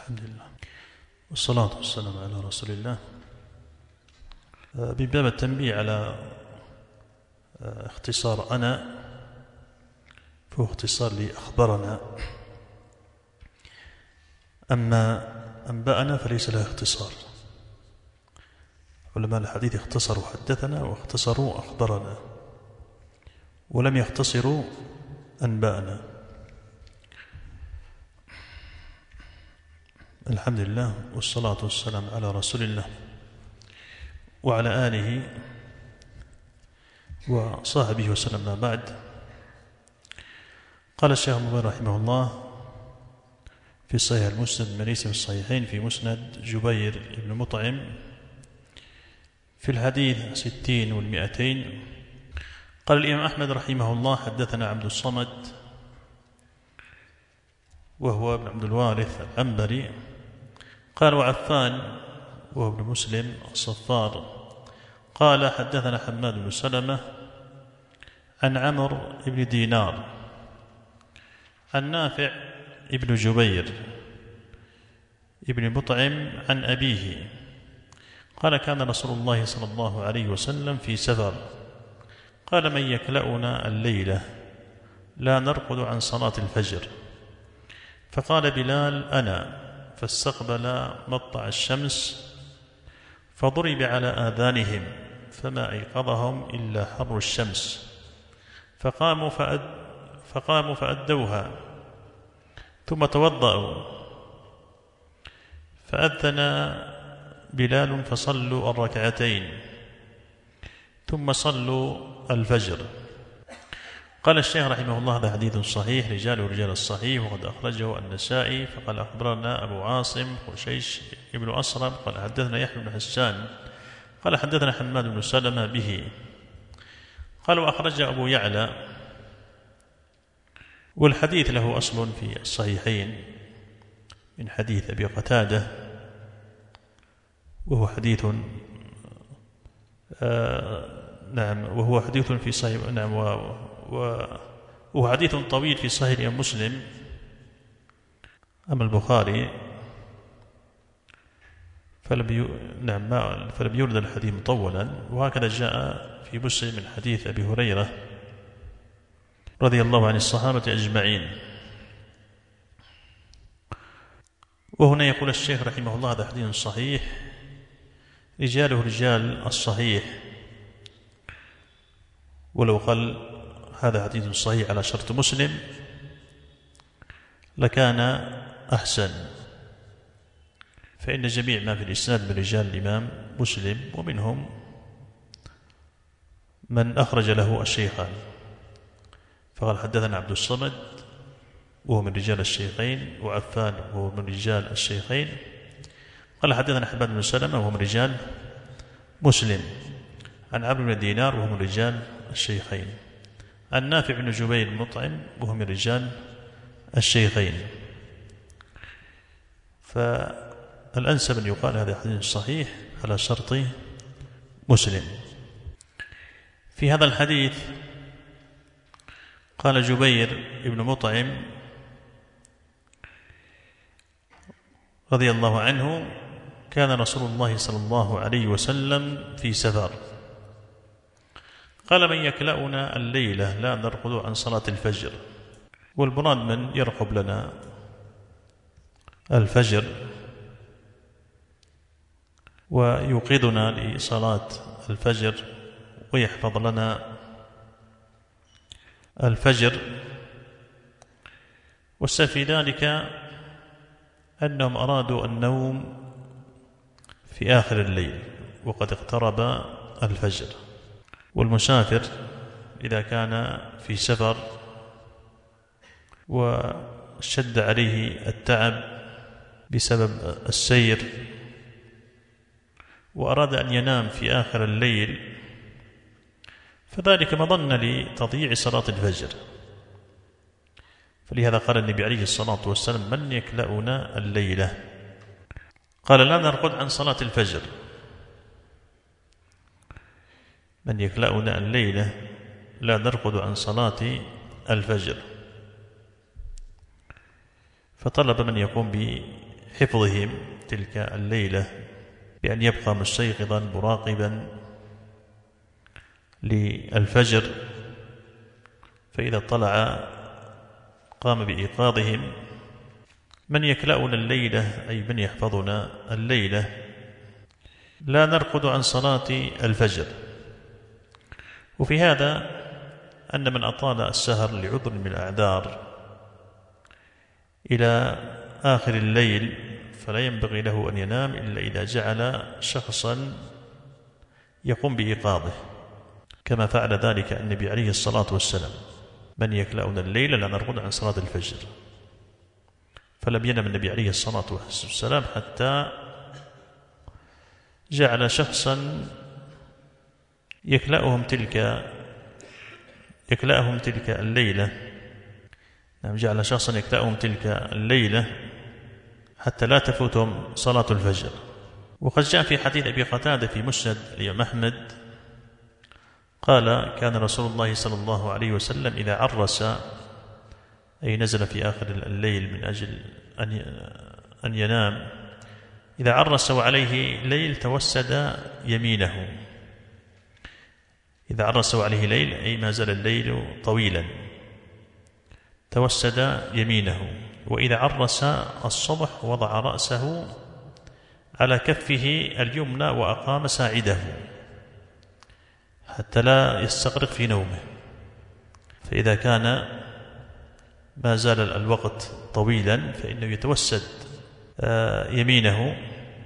الحمد لله والصلاة والسلام على رسول الله. بباب التنبيه على اختصار أنا، فهو اختصار لأخبرنا، أما أنبأنا فليس له اختصار. علماء الحديث اختصروا حدثنا واختصروا أخبرنا، ولم يختصروا أنبأنا. الحمد لله والصلاة والسلام على رسول الله وعلى آله وصحبه وسلم. ما بعد، قال الشيخ المبارك رحمه الله في صحيح المسند من اسم الصحيحين في مسند جبير بن مطعم في الحديث 60 و200، قال الإمام أحمد رحمه الله حدثنا عبد الصمد وهو ابن عبد الوارث العنبري، قال وعفان وهو ابن مسلم الصفار، قال حدثنا حماد بن سلمة عن عمرو بن دينار عن نافع ابن جبير ابن مطعم عن أبيه قال كان رسول الله صلى الله عليه وسلم في سفر، قال من يكلأنا الليلة لا نرقد عن صلاة الفجر، فقال بلال أنا، فاستقبل مطلع الشمس فضرب على آذانهم فما أيقظهم إلا حر الشمس، فقاموا فأدوها ثم توضأوا، فأذن بلال فصلوا الركعتين ثم صلوا الفجر. قال الشيخ رحمه الله هذا حديث صحيح، رجاله رجال الصحيح، وقد أخرجه النسائي. فقال أخبرنا أبو عاصم خشيش ابن أسرم قال حدثنا يحيى بن حسان قال حدثنا حماد بن سلمة به، قال وأخرج أبو يعلى، والحديث له أصل في الصحيحين من حديث أبي قتادة، وهو حديث وهو حديث في صحيح وهو حديث طويل في صحيح مسلم. أما البخاري فلم يورد الحديث مطولا، وهكذا جاء في مسلم من حديث أبي هريرة رضي الله عن الصحابة أجمعين. وهنا يقول الشيخ رحمه الله هذا حديث صحيح، رجاله رجال الصحيح، ولو قال هذا حديث صحيح على شرط مسلم لكان أحسن، فإن جميع ما في الإسناد من رجال الإمام مسلم، ومنهم من أخرج له الشيخان. فقال حدثنا عبد الصمد وهو من رجال الشيخين، وعفان وهو من رجال الشيخين. قال حدثنا حماد بن سلمة وهو من رجال مسلم، عن عمرو بن دينار وهو من رجال الشيخين، عن نافع بن جبير المطعم وهو من رجال الشيخين. فالأنسب أن يقال هذا حديث صحيح على شرط مسلم. في هذا الحديث قال جبير بن مطعم رضي الله عنه كان رسول الله صلى الله عليه وسلم في سفر، قال من يكلأنا الليلة لا نرقد عن صلاة الفجر. والمراد من يرقب لنا الفجر ويوقظنا لصلاة الفجر ويحفظ لنا الفجر. والسبب في ذلك أنهم أرادوا النوم في آخر الليل وقد اقترب الفجر. والمسافر إذا كان في سفر وشد عليه التعب بسبب السير وأراد أن ينام في آخر الليل، فذلك مظنة لتضييع صلاة الفجر. فلهذا قال النبي عليه الصلاة والسلام من يكلأنا الليلة، قال لا نرقد عن صلاة الفجر، من يكلأنا الليلة لا نرقد عن صلاة الفجر. فطلب من يقوم حفظهم تلك الليلة بأن يبقى مستيقظا مراقبا للفجر، فإذا طلع قام بإيقاظهم. من يكلأنا الليلة أي من يحفظنا الليلة لا نرقد عن صلاة الفجر. وفي هذا أن من أطال السهر لعذر من الأعذار إلى آخر الليل فلا ينبغي له أن ينام إلا إذا جعل شخصا يقوم بإيقاظه، كما فعل ذلك النبي عليه الصلاة والسلام: من يكلأنا الليل لا نرقد عن صلاة الفجر. فلم ينم النبي عليه الصلاة والسلام حتى جعل شخصا يكلأهم تلك الليلة. نعم، جعل شخصا يكلأهم تلك الليلة حتى لا تفوتهم صلاة الفجر. وقد جاء في حديث أبي قتادة في مسند الإمام أحمد قال: كان رسول الله صلى الله عليه وسلم إذا عرس، أي نزل في آخر الليل من أجل أن ينام، إذا عرس وعليه ليل توسد يمينه. إذا عرس وعليه ليل أي ما زال الليل طويلا توسد يمينه. وإذا عرس الصبح وضع رأسه على كفه اليمنى وأقام ساعده حتى لا يستغرق في نومه. فإذا كان ما زال الوقت طويلا فإنه يتوسد يمينه.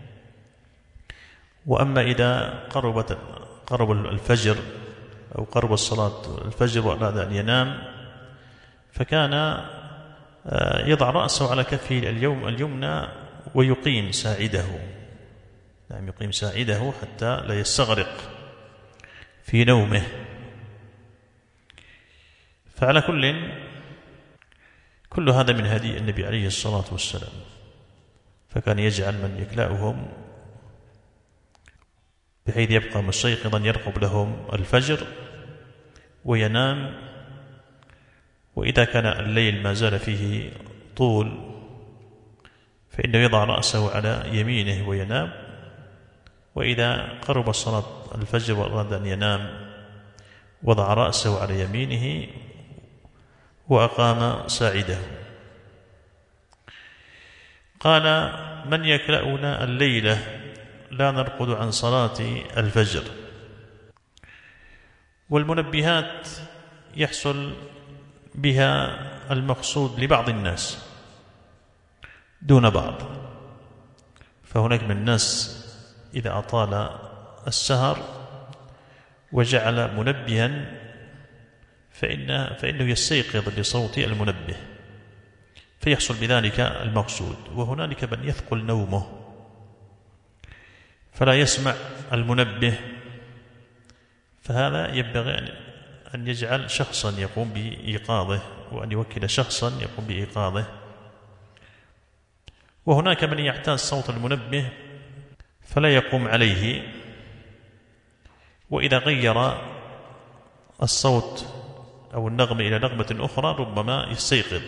وأما إذا قرب الفجر أو قرب الصلاة الفجر وأراد أن ينام فكان يضع رأسه على كفه اليمنى ويقيم ساعده. نعم، يقيم ساعده حتى لا يستغرق في نومه. فعلى كل هذا من هدي النبي عليه الصلاة والسلام، فكان يجعل من يكلأهم بحيث يبقى مستيقظا يرقب لهم الفجر وينام. وإذا كان الليل ما زال فيه طول فإنه يضع رأسه على يمينه وينام. وإذا قرب صلاة الفجر وأراد أن ينام وضع رأسه على يمينه وأقام ساعده. قال: من يكلأنا الليلة لا نرقد عن صلاة الفجر. والمنبهات يحصل بها المقصود لبعض الناس دون بعض. فهناك من الناس إذا أطال السهر وجعل منبها فإنه يستيقظ لصوت المنبه فيحصل بذلك المقصود. وهنالك من يثقل نومه فلا يسمع المنبه، فهذا ينبغي أن يجعل شخصا يقوم بإيقاظه وأن يوكل شخصا يقوم بإيقاظه. وهناك من يعتاد صوت المنبه فلا يقوم عليه، وإذا غير الصوت أو النغمة إلى نغمة أخرى ربما يستيقظ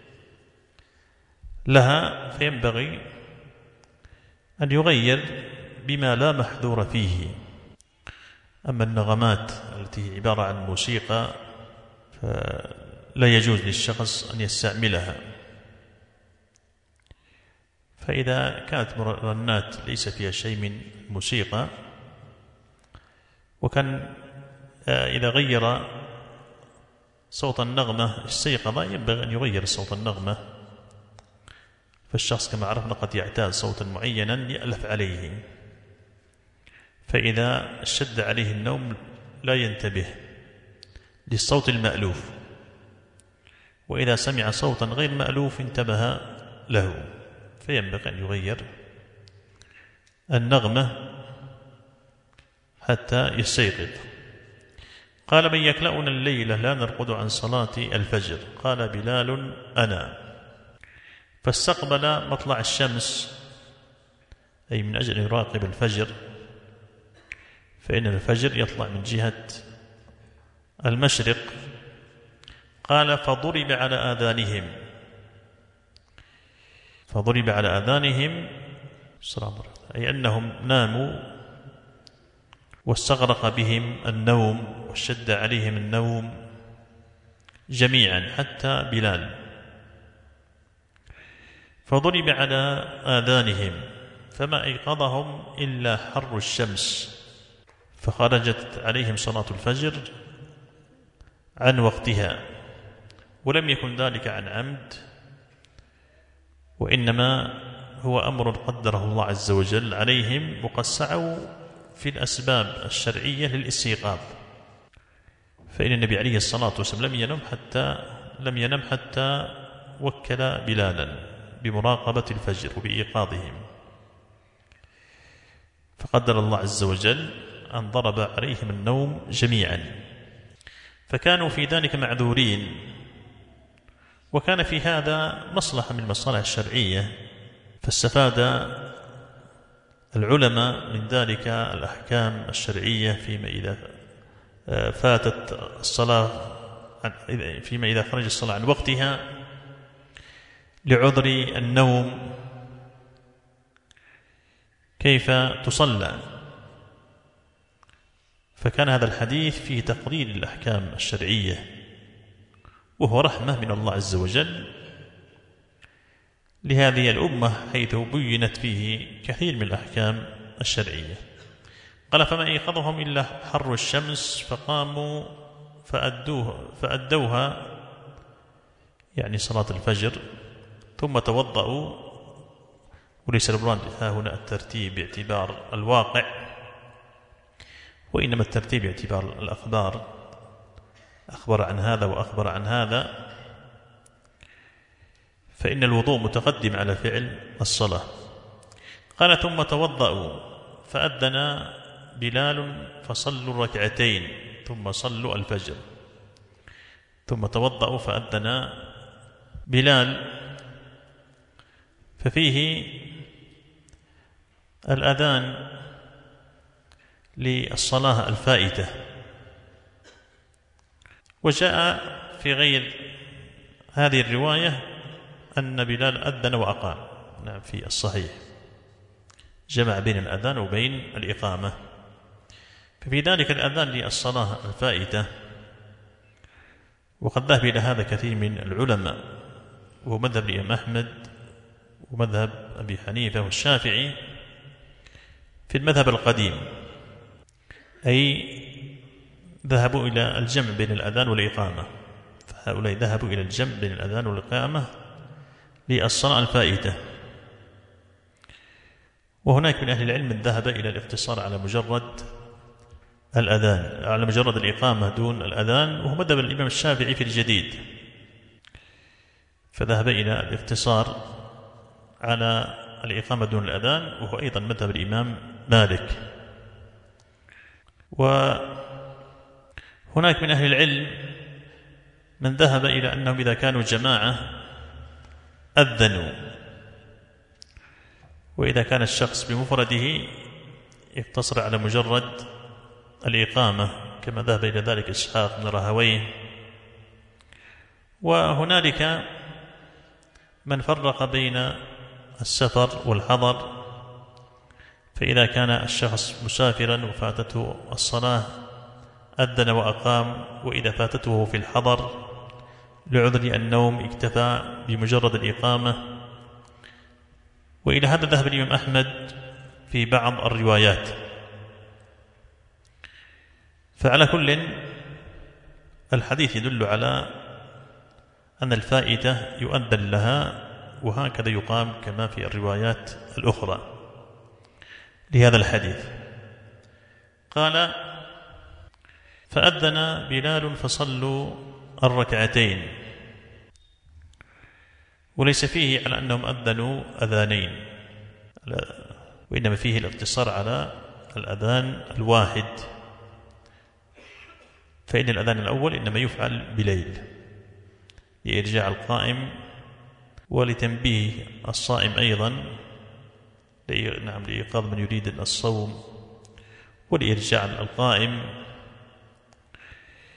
لها، فينبغي أن يغير بما لا محذور فيه. أما النغمات التي هي عبارة عن موسيقى فلا يجوز للشخص أن يستعملها. فإذا كانت مرنات ليس فيها شيء من موسيقى، وكان إذا غير صوت النغمة استيقظ، ينبغي أن يغير صوت النغمة. فالشخص كما عرفنا قد يعتاد صوتا معينا يألف عليه، فإذا اشتد عليه النوم لا ينتبه للصوت المألوف، وإذا سمع صوتا غير مألوف انتبه له، فينبغي أن يغير النغمة حتى يستيقظ. قال: من يكلأنا الليلة لا نرقد عن صلاة الفجر. قال بلال: أنا. فاستقبل مطلع الشمس، أي من أجل يراقب الفجر، فإن الفجر يطلع من جهة المشرق. قال: فضرب على آذانهم، فضرب على آذانهم أي أنهم ناموا واستغرق بهم النوم واشتد عليهم النوم جميعا حتى بلال، فضرب على آذانهم فما أيقظهم إلا حر الشمس، فخرجت عليهم صلاة الفجر عن وقتها، ولم يكن ذلك عن عمد، وإنما هو أمر قدره الله عز وجل عليهم، وقد سعوا في الأسباب الشرعية للاستيقاظ. فإن النبي عليه الصلاة والسلام لم ينم حتى وكل بلالا بمراقبة الفجر وبإيقاظهم، فقدر الله عز وجل أن ضرب عليهم النوم جميعا، فكانوا في ذلك معذورين. وكان في هذا مصلحة من المصالح الشرعية، فاستفاد العلماء من ذلك الأحكام الشرعية فيما إذا فاتت الصلاة، فيما إذا خرج الصلاة عن وقتها لعذر النوم كيف تصلى. فكان هذا الحديث فيه تقرير الأحكام الشرعية، وهو رحمة من الله عز وجل لهذه الأمة، حيث بينت فيه كثير من الأحكام الشرعية. قال فما أيقظهم إلا حر الشمس فقاموا فأدوها يعني صلاة الفجر، ثم توضأوا. وليس المراد هنا الترتيب باعتبار الواقع، وإنما الترتيب باعتبار الأخبار، أخبر عن هذا وأخبر عن هذا، فإن الوضوء متقدم على فعل الصلاة. قال ثم توضأوا فأذن بلال فصلوا ركعتين ثم صلوا الفجر. ثم توضأوا فأذن بلال، ففيه الأذان للصلاة الفائتة. وجاء في غير هذه الرواية أن بلال أذن وأقام، نعم في الصحيح جمع بين الأذان وبين الإقامة. ففي ذلك الأذان للصلاة الفائتة، وقد ذهب إلى هذا كثير من العلماء، وهو مذهب الإمام أحمد ومذهب أبي حنيفة والشافعي في المذهب القديم، أي ذهبوا إلى الجمع بين الأذان والإقامة، فهؤلاء ذهبوا إلى الجمع بين الأذان والإقامة للصلاة الفائتة. وهناك من أهل العلم من ذهب إلى الاقتصار على مجرد الأذان، على مجرد الإقامة دون الأذان، وهو مذهب الإمام الشافعي في الجديد، فذهب إلى الاقتصار على الإقامة دون الأذان، وهو أيضا مذهب الإمام مالك. وهناك من أهل العلم من ذهب إلى أنهم إذا كانوا جماعة أذنوا، وإذا كان الشخص بمفرده يقتصر على مجرد الإقامة، كما ذهب إلى ذلك إسحاق بن راهويه. وهنالك من فرق بين السفر والحضر، فإذا كان الشخص مسافرا وفاتته الصلاة أذن وأقام، وإذا فاتته وهو في الحضر لعذر النوم اكتفى بمجرد الإقامة. وإلى هذا ذهب الإمام أحمد في بعض الروايات. فعلى كل الحديث يدل على أن الفائتة يؤذن لها، وهكذا يقام كما في الروايات الأخرى لهذا الحديث. قال فأذن بلال فصلوا الركعتين، وليس فيه على أنهم أذنوا أذانين، وإنما فيه الاقتصار على الأذان الواحد، فإن الأذان الأول إنما يفعل بليل لإرجاع القائم ولتنبيه الصائم أيضا، نعم لإيقاظ من يريد الصوم ولإرجاع القائم.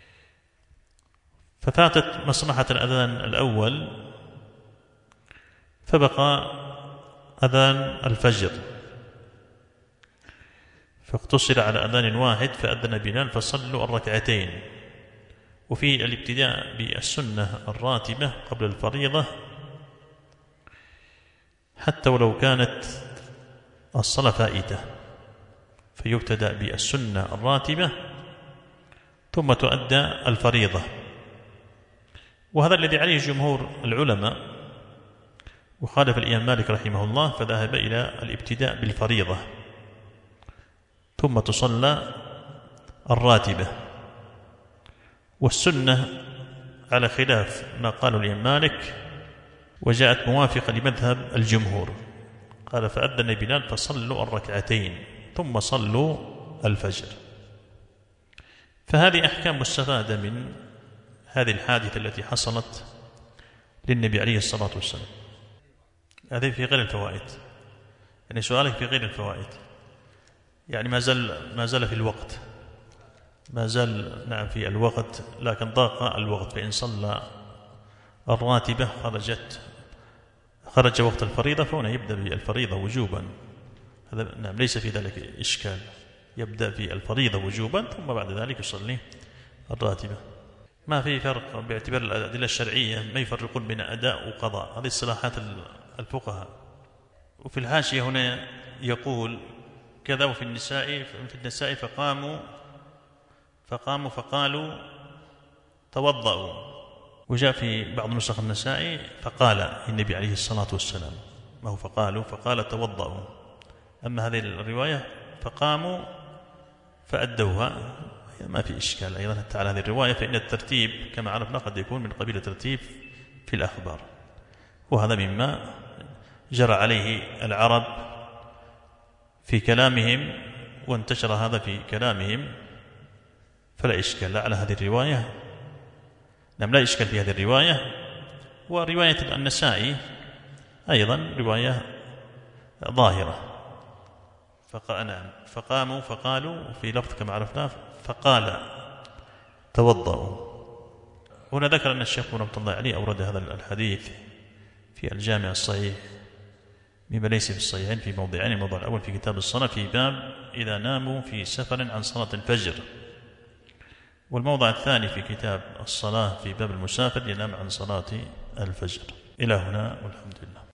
ففاتت مصلحة الأذان الأول، فبقى أذان الفجر، فاقتصر على أذان واحد فأذن بلال فصلوا الركعتين. وفي الابتداء بالسنة الراتبة قبل الفريضة حتى ولو كانت الصلاة فائتة، فيبتدأ بالسنة الراتبة ثم تؤدى الفريضة، وهذا الذي عليه جمهور العلماء، وخالف الإمام مالك رحمه الله فذهب إلى الابتداء بالفريضة ثم تصلى الراتبة. والسنة على خلاف ما قاله الإمام مالك، وجاءت موافقة لمذهب الجمهور، قال فأذن بلال فصلوا الركعتين ثم صلوا الفجر. فهذه أحكام مستفادة من هذه الحادثة التي حصلت للنبي عليه الصلاة والسلام. هذه في غير الفوائد، يعني سؤالك في غير الفوائد، يعني ما زال في الوقت، ما زال نعم في الوقت، لكن ضاق الوقت، فإن صلى الراتبة خرج وقت الفريضة فهنا يبدأ بالفريضة وجوبا. هذا نعم ليس في ذلك إشكال، يبدأ في الفريضة وجوبا ثم بعد ذلك يصلي الراتبة. ما في فرق باعتبار الأدلة الشرعية، ما يفرقون بين أداء وقضاء، هذه اصطلاحات الفقهاء. وفي الحاشية هنا يقول كذا وفي النساء فقاموا فقالوا توضأوا، وجاء في بعض نسخ النساء فقال النبي عليه الصلاة والسلام، ما هو فقال توضأوا. أما هذه الرواية فقاموا فأدوها ما في إشكال أيضا على هذه الرواية، فإن الترتيب كما عرفنا قد يكون من قبيل الترتيب في الأخبار، وهذا مما جرى عليه العرب في كلامهم وانتشر هذا في كلامهم، فلا إشكال على هذه الرواية. نعم لا إشكال في هذه الرواية. ورواية النسائي أيضا رواية ظاهرة، فقاموا فقالوا، في لفظ كما عرفنا فقال توضأوا. هنا ذكر أن الشيخ رحمه الله عليه أورد هذا الحديث في الجامع الصحيح مما ليس في الصحيحين في موضعين. الموضع الأول في كتاب الصلاة في باب إذا ناموا في سفر عن صلاة الفجر، والموضع الثاني في كتاب الصلاة في باب المسافر ينام عن صلاة الفجر. إلى هنا والحمد لله.